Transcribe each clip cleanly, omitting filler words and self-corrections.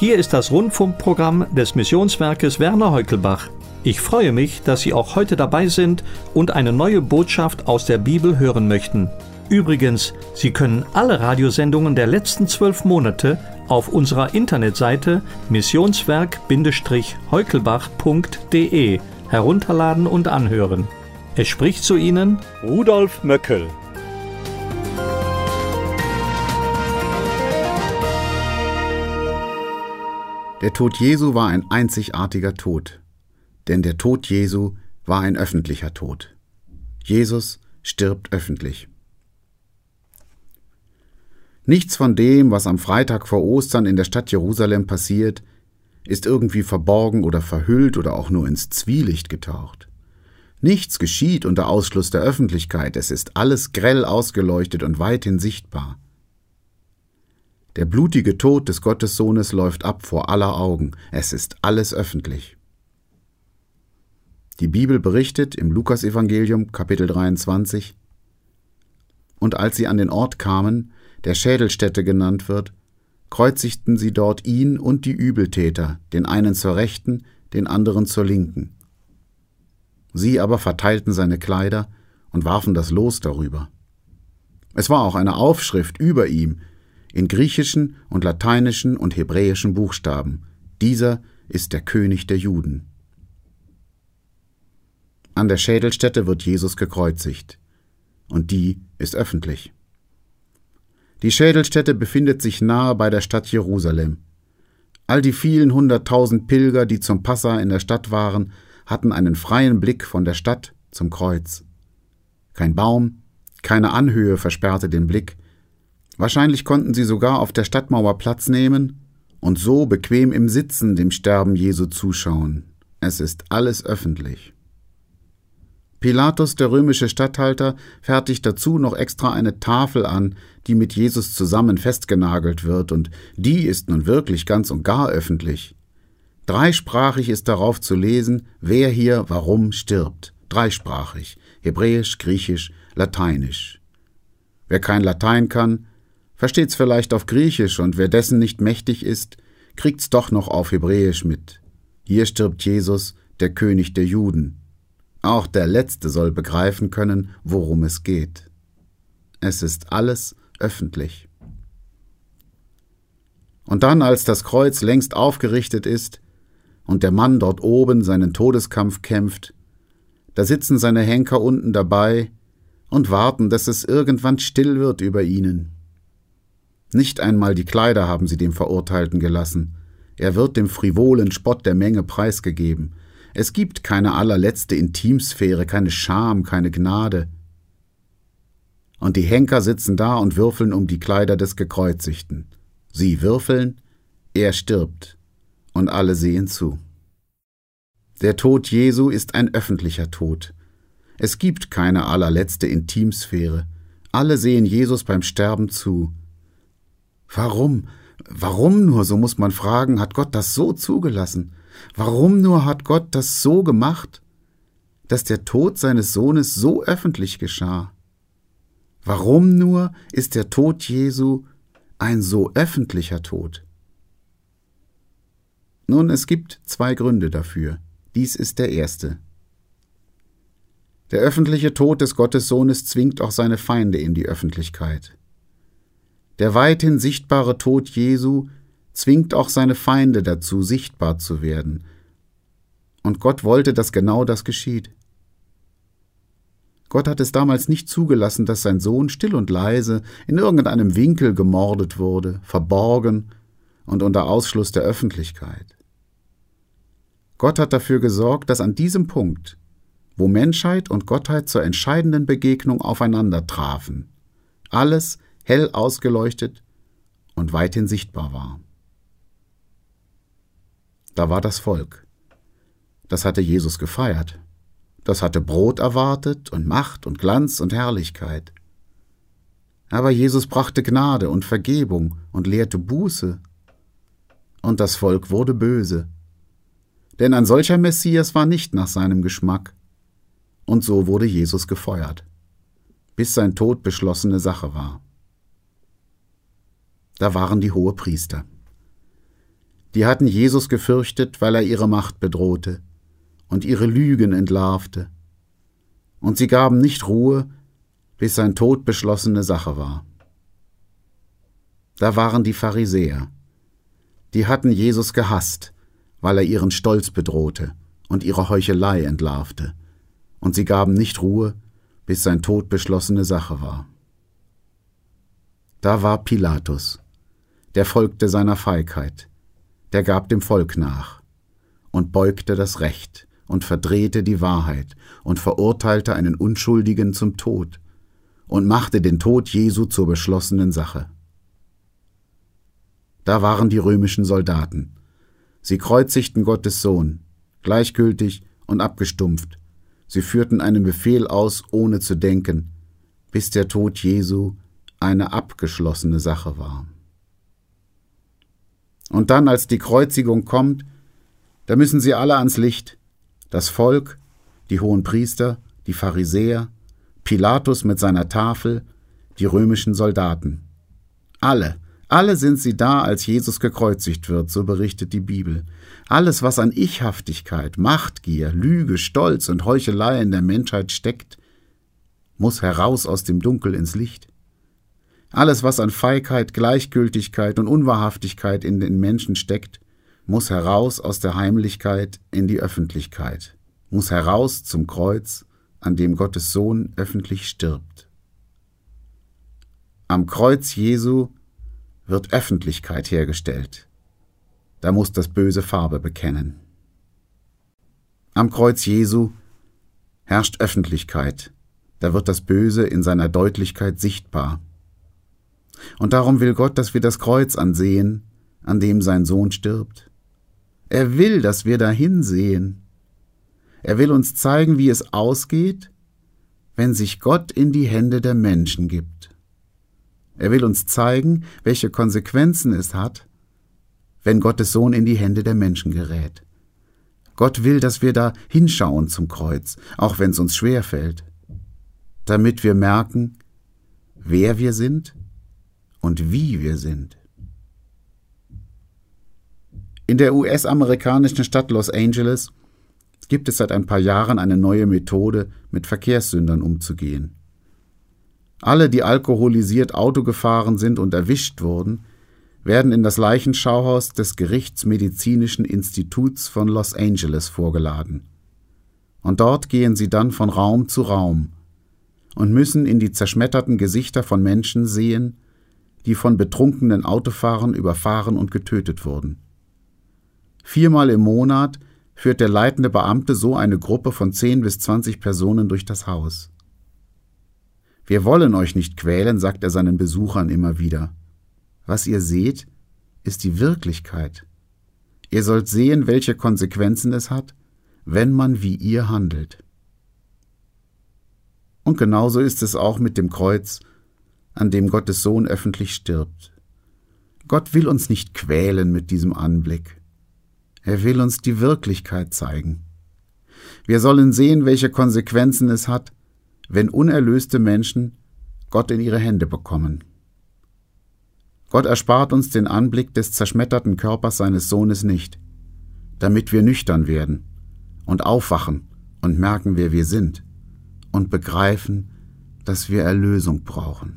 Hier ist das Rundfunkprogramm des Missionswerkes Werner Heukelbach. Ich freue mich, dass Sie auch heute dabei sind und eine neue Botschaft aus der Bibel hören möchten. Übrigens, Sie können alle Radiosendungen der letzten 12 Monate auf unserer Internetseite missionswerk-heukelbach.de herunterladen und anhören. Es spricht zu Ihnen Rudolf Möckel. Der Tod Jesu war ein einzigartiger Tod, denn der Tod Jesu war ein öffentlicher Tod. Jesus stirbt öffentlich. Nichts von dem, was am Freitag vor Ostern in der Stadt Jerusalem passiert, ist irgendwie verborgen oder verhüllt oder auch nur ins Zwielicht getaucht. Nichts geschieht unter Ausschluss der Öffentlichkeit, es ist alles grell ausgeleuchtet und weithin sichtbar. Der blutige Tod des Gottessohnes läuft ab vor aller Augen, es ist alles öffentlich. Die Bibel berichtet im Lukasevangelium, Kapitel 23, und als sie an den Ort kamen, der Schädelstätte genannt wird, kreuzigten sie dort ihn und die Übeltäter, den einen zur Rechten, den anderen zur Linken. Sie aber verteilten seine Kleider und warfen das Los darüber. Es war auch eine Aufschrift über ihm, in griechischen und lateinischen und hebräischen Buchstaben: Dieser ist der König der Juden. An der Schädelstätte wird Jesus gekreuzigt, und die ist öffentlich. Die Schädelstätte befindet sich nahe bei der Stadt Jerusalem. All die vielen 100.000 Pilger, die zum Passa in der Stadt waren, hatten einen freien Blick von der Stadt zum Kreuz. Kein Baum, keine Anhöhe versperrte den Blick. Wahrscheinlich konnten sie sogar auf der Stadtmauer Platz nehmen und so bequem im Sitzen dem Sterben Jesu zuschauen. Es ist alles öffentlich. Pilatus, der römische Statthalter, fertigt dazu noch extra eine Tafel an, die mit Jesus zusammen festgenagelt wird, und die ist nun wirklich ganz und gar öffentlich. Dreisprachig ist darauf zu lesen, wer hier warum stirbt. Dreisprachig: Hebräisch, Griechisch, Lateinisch. Wer kein Latein kann, versteht's vielleicht auf Griechisch, und wer dessen nicht mächtig ist, kriegt's doch noch auf Hebräisch mit. Hier stirbt Jesus, der König der Juden. Auch der Letzte soll begreifen können, worum es geht. Es ist alles öffentlich. Und dann, als das Kreuz längst aufgerichtet ist und der Mann dort oben seinen Todeskampf kämpft, da sitzen seine Henker unten dabei und warten, dass es irgendwann still wird über ihnen. Nicht einmal die Kleider haben sie dem Verurteilten gelassen. Er wird dem frivolen Spott der Menge preisgegeben. Es gibt keine allerletzte Intimsphäre, keine Scham, keine Gnade. Und die Henker sitzen da und würfeln um die Kleider des Gekreuzigten. Sie würfeln, er stirbt, und alle sehen zu. Der Tod Jesu ist ein öffentlicher Tod. Es gibt keine allerletzte Intimsphäre. Alle sehen Jesus beim Sterben zu. Warum? Warum nur, so muss man fragen, hat Gott das so zugelassen? Warum nur hat Gott das so gemacht, dass der Tod seines Sohnes so öffentlich geschah? Warum nur ist der Tod Jesu ein so öffentlicher Tod? Nun, es gibt 2 Gründe dafür. Dies ist der erste. Der öffentliche Tod des Gottessohnes zwingt auch seine Feinde in die Öffentlichkeit. Der weithin sichtbare Tod Jesu zwingt auch seine Feinde dazu, sichtbar zu werden. Und Gott wollte, dass genau das geschieht. Gott hat es damals nicht zugelassen, dass sein Sohn still und leise in irgendeinem Winkel gemordet wurde, verborgen und unter Ausschluss der Öffentlichkeit. Gott hat dafür gesorgt, dass an diesem Punkt, wo Menschheit und Gottheit zur entscheidenden Begegnung aufeinander trafen, alles hell ausgeleuchtet und weithin sichtbar war. Da war das Volk. Das hatte Jesus gefeiert. Das hatte Brot erwartet und Macht und Glanz und Herrlichkeit. Aber Jesus brachte Gnade und Vergebung und lehrte Buße. Und das Volk wurde böse. Denn ein solcher Messias war nicht nach seinem Geschmack. Und so wurde Jesus gefeuert, bis sein Tod beschlossene Sache war. Da waren die Hohepriester. Die hatten Jesus gefürchtet, weil er ihre Macht bedrohte und ihre Lügen entlarvte. Und sie gaben nicht Ruhe, bis sein Tod beschlossene Sache war. Da waren die Pharisäer. Die hatten Jesus gehasst, weil er ihren Stolz bedrohte und ihre Heuchelei entlarvte. Und sie gaben nicht Ruhe, bis sein Tod beschlossene Sache war. Da war Pilatus. Der folgte seiner Feigheit. Der gab dem Volk nach und beugte das Recht und verdrehte die Wahrheit und verurteilte einen Unschuldigen zum Tod und machte den Tod Jesu zur beschlossenen Sache. Da waren die römischen Soldaten. Sie kreuzigten Gottes Sohn, gleichgültig und abgestumpft. Sie führten einen Befehl aus, ohne zu denken, bis der Tod Jesu eine abgeschlossene Sache war. Und dann, als die Kreuzigung kommt, da müssen sie alle ans Licht. Das Volk, die Hohenpriester, die Pharisäer, Pilatus mit seiner Tafel, die römischen Soldaten. Alle sind sie da, als Jesus gekreuzigt wird, so berichtet die Bibel. Alles, was an Ichhaftigkeit, Machtgier, Lüge, Stolz und Heuchelei in der Menschheit steckt, muss heraus aus dem Dunkel ins Licht. Alles, was an Feigheit, Gleichgültigkeit und Unwahrhaftigkeit in den Menschen steckt, muss heraus aus der Heimlichkeit in die Öffentlichkeit, muss heraus zum Kreuz, an dem Gottes Sohn öffentlich stirbt. Am Kreuz Jesu wird Öffentlichkeit hergestellt. Da muss das Böse Farbe bekennen. Am Kreuz Jesu herrscht Öffentlichkeit. Da wird das Böse in seiner Deutlichkeit sichtbar. Und darum will Gott, dass wir das Kreuz ansehen, an dem sein Sohn stirbt. Er will, dass wir dahin sehen. Er will uns zeigen, wie es ausgeht, wenn sich Gott in die Hände der Menschen gibt. Er will uns zeigen, welche Konsequenzen es hat, wenn Gottes Sohn in die Hände der Menschen gerät. Gott will, dass wir da hinschauen zum Kreuz, auch wenn es uns schwerfällt, damit wir merken, wer wir sind und wie wir sind. In der US-amerikanischen Stadt Los Angeles gibt es seit ein paar Jahren eine neue Methode, mit Verkehrssündern umzugehen. Alle, die alkoholisiert Auto gefahren sind und erwischt wurden, werden in das Leichenschauhaus des Gerichtsmedizinischen Instituts von Los Angeles vorgeladen. Und dort gehen sie dann von Raum zu Raum und müssen in die zerschmetterten Gesichter von Menschen sehen, die von betrunkenen Autofahrern überfahren und getötet wurden. 4-mal im Monat führt der leitende Beamte so eine Gruppe von 10 bis 20 Personen durch das Haus. Wir wollen euch nicht quälen, sagt er seinen Besuchern immer wieder. Was ihr seht, ist die Wirklichkeit. Ihr sollt sehen, welche Konsequenzen es hat, wenn man wie ihr handelt. Und genauso ist es auch mit dem Kreuz, an dem Gottes Sohn öffentlich stirbt. Gott will uns nicht quälen mit diesem Anblick. Er will uns die Wirklichkeit zeigen. Wir sollen sehen, welche Konsequenzen es hat, wenn unerlöste Menschen Gott in ihre Hände bekommen. Gott erspart uns den Anblick des zerschmetterten Körpers seines Sohnes nicht, damit wir nüchtern werden und aufwachen und merken, wer wir sind und begreifen, dass wir Erlösung brauchen.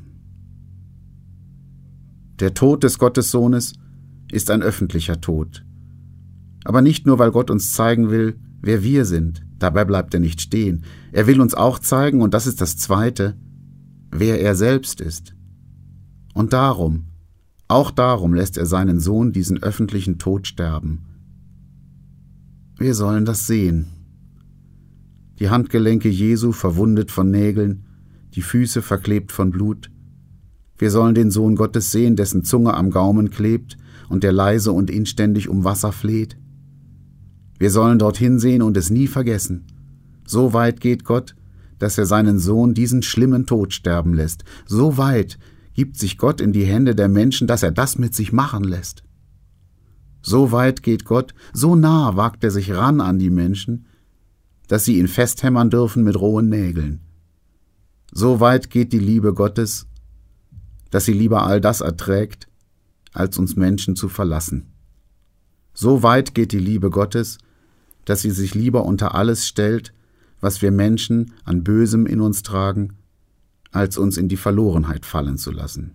Der Tod des Gottessohnes ist ein öffentlicher Tod. Aber nicht nur, weil Gott uns zeigen will, wer wir sind. Dabei bleibt er nicht stehen. Er will uns auch zeigen, und das ist das Zweite, wer er selbst ist. Und auch darum lässt er seinen Sohn diesen öffentlichen Tod sterben. Wir sollen das sehen. Die Handgelenke Jesu verwundet von Nägeln, die Füße verklebt von Blut. Wir sollen den Sohn Gottes sehen, dessen Zunge am Gaumen klebt und der leise und inständig um Wasser fleht. Wir sollen dorthin sehen und es nie vergessen. So weit geht Gott, dass er seinen Sohn diesen schlimmen Tod sterben lässt. So weit gibt sich Gott in die Hände der Menschen, dass er das mit sich machen lässt. So weit geht Gott, so nah wagt er sich ran an die Menschen, dass sie ihn festhämmern dürfen mit rohen Nägeln. So weit geht die Liebe Gottes, dass sie lieber all das erträgt, als uns Menschen zu verlassen. So weit geht die Liebe Gottes, dass sie sich lieber unter alles stellt, was wir Menschen an Bösem in uns tragen, als uns in die Verlorenheit fallen zu lassen.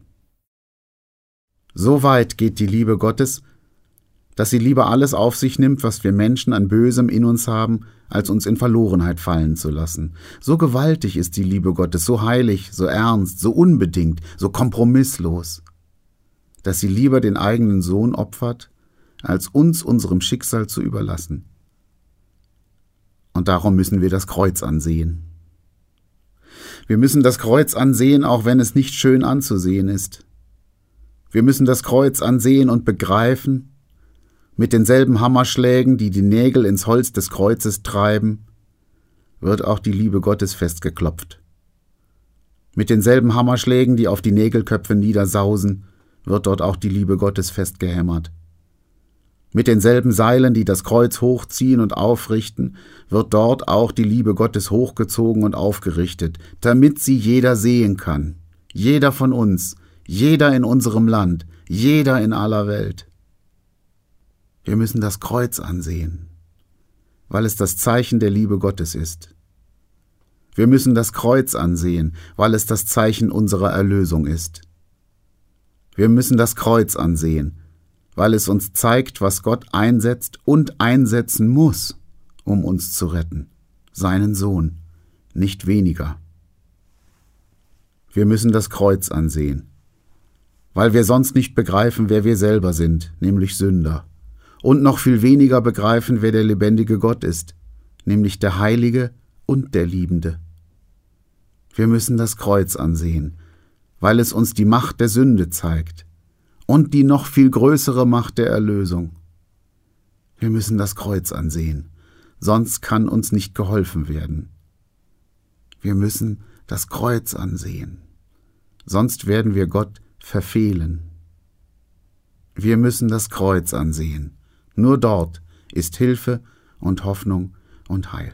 So weit geht die Liebe Gottes, dass sie lieber alles auf sich nimmt, was wir Menschen an Bösem in uns haben, als uns in Verlorenheit fallen zu lassen. So gewaltig ist die Liebe Gottes, so heilig, so ernst, so unbedingt, so kompromisslos, dass sie lieber den eigenen Sohn opfert, als uns unserem Schicksal zu überlassen. Und darum müssen wir das Kreuz ansehen. Wir müssen das Kreuz ansehen, auch wenn es nicht schön anzusehen ist. Wir müssen das Kreuz ansehen und begreifen, mit denselben Hammerschlägen, die die Nägel ins Holz des Kreuzes treiben, wird auch die Liebe Gottes festgeklopft. Mit denselben Hammerschlägen, die auf die Nägelköpfe niedersausen, wird dort auch die Liebe Gottes festgehämmert. Mit denselben Seilen, die das Kreuz hochziehen und aufrichten, wird dort auch die Liebe Gottes hochgezogen und aufgerichtet, damit sie jeder sehen kann. Jeder von uns, jeder in unserem Land, jeder in aller Welt. Wir müssen das Kreuz ansehen, weil es das Zeichen der Liebe Gottes ist. Wir müssen das Kreuz ansehen, weil es das Zeichen unserer Erlösung ist. Wir müssen das Kreuz ansehen, weil es uns zeigt, was Gott einsetzt und einsetzen muss, um uns zu retten, seinen Sohn, nicht weniger. Wir müssen das Kreuz ansehen, weil wir sonst nicht begreifen, wer wir selber sind, nämlich Sünder, und noch viel weniger begreifen, wer der lebendige Gott ist, nämlich der Heilige und der Liebende. Wir müssen das Kreuz ansehen, weil es uns die Macht der Sünde zeigt und die noch viel größere Macht der Erlösung. Wir müssen das Kreuz ansehen, sonst kann uns nicht geholfen werden. Wir müssen das Kreuz ansehen, sonst werden wir Gott verfehlen. Wir müssen das Kreuz ansehen, nur dort ist Hilfe und Hoffnung und Heil.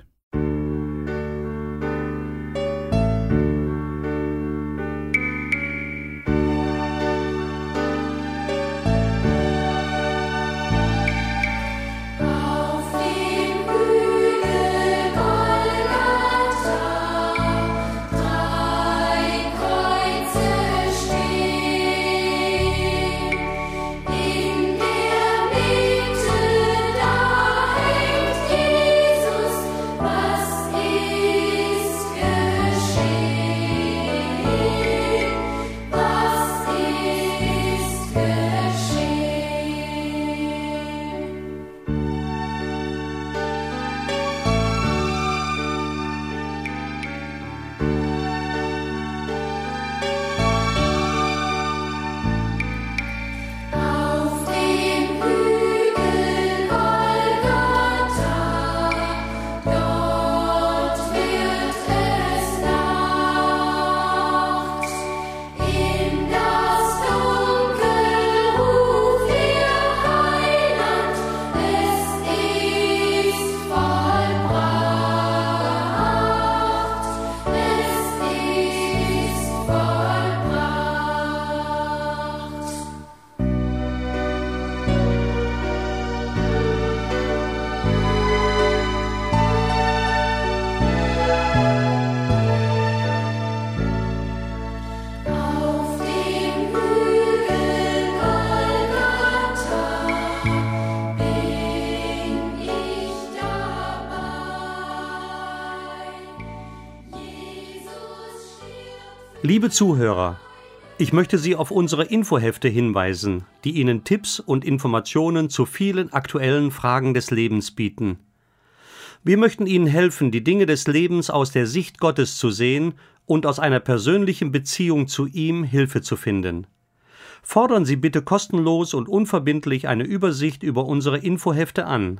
Liebe Zuhörer, ich möchte Sie auf unsere Infohefte hinweisen, die Ihnen Tipps und Informationen zu vielen aktuellen Fragen des Lebens bieten. Wir möchten Ihnen helfen, die Dinge des Lebens aus der Sicht Gottes zu sehen und aus einer persönlichen Beziehung zu ihm Hilfe zu finden. Fordern Sie bitte kostenlos und unverbindlich eine Übersicht über unsere Infohefte an.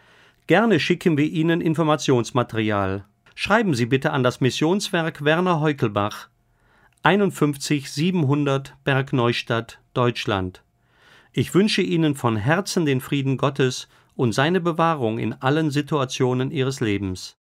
Gerne schicken wir Ihnen Informationsmaterial. Schreiben Sie bitte an das Missionswerk Werner Heukelbach, 51 700 Bergneustadt, Deutschland. Ich wünsche Ihnen von Herzen den Frieden Gottes und seine Bewahrung in allen Situationen Ihres Lebens.